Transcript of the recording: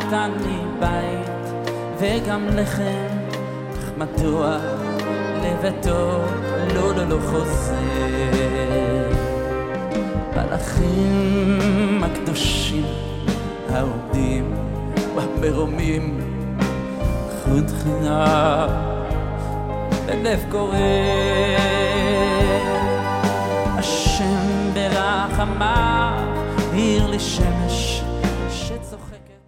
נתן לי בית וגם לכם, אך מדוע לביתו לא חוזר? מלאכים הקדושים העומדים במרומים, חוד חינם בלב קורא. השם ברחמיו האיר לי שמש